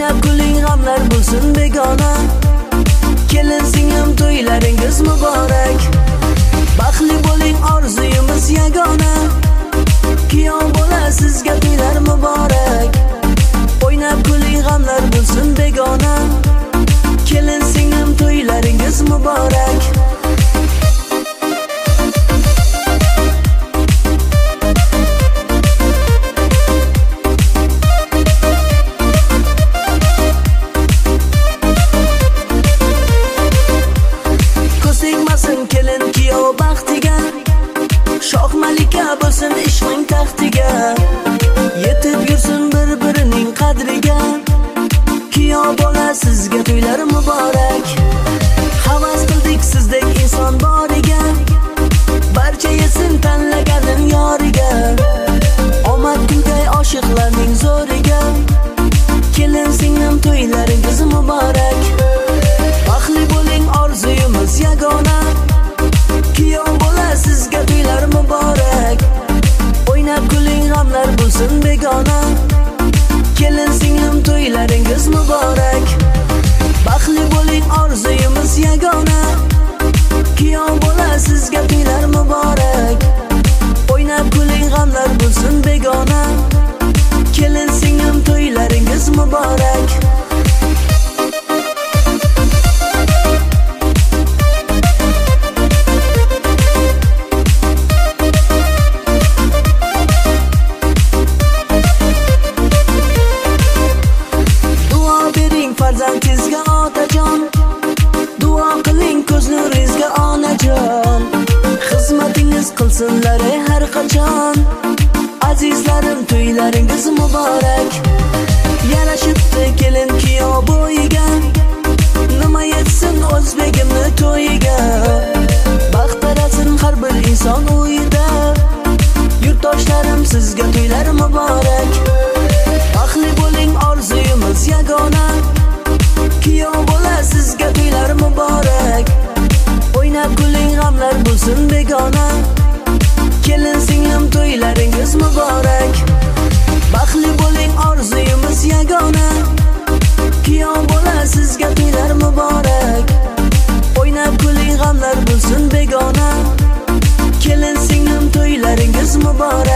O'ynab kuling, g'amlar bo'lsin begona. Kelin singlim to'ylaringiz muborak. Baxtli bo'ling, orzuyimiz yagona. Kuyov bola sizga to'ylar muborak. O'ynab kuling, g'amlar bo'lsin begona. Kelin singlim to'ylaringiz muborak. Kelin kuyov baxtiga, shoh malika bo'lsin ishqing taxtiga. Yetib yursin bir-birining qadriga. Kuyov bola sizga to'ylar muborak. Havas qildik sizdek inson boriga. Barcha yesin tanlaganin yoriga. Omad kulgay oshiqlarning zo'riga. Kelin singlim to'ylaringiz muborak. Baxtli bo'ling, orzuyimiz yagona. Kuyov bola sizga to'ylar muborak. O'ynab kuling, g'amlar bo'lsin begona. Kelin singlim to'ylaringiz muborak. Baxtli bo'ling, orzuyimiz yagona. Kuyov bola sizga to'ylar muborak. O'ynab kuling, g'amlar bo'lsin begona. Kelin singlim to'ylaringiz muborak. Farzandingizga otajon, duo qiling ko'z nuringizga onajon. Xizmatingiz qilsinlar har qachon. Azizlarim to'ylaringiz muborak. Yarashibdi kelin kuyov bo'yiga. Nima yetsin o'zbegimni to'yiga. Baxt tarasin har bir inson uyida. Yurtdoshlarim sizga to'ylar muborak. Baxtli bo'ling, orzuyimiz yagona. Kuyov bola sizga to'ylar muborak. O'ynab kuling, g'amlar bo'lsin begona. Kelin singlim to'ylaringiz muborak. Baxtli bo'ling, orzuyimiz yagona. Kuyov bola sizga to'ylar muborak. O'ynab kuling, g'amlar bo'lsin begona. Kelin singlim to'ylaringiz muborak.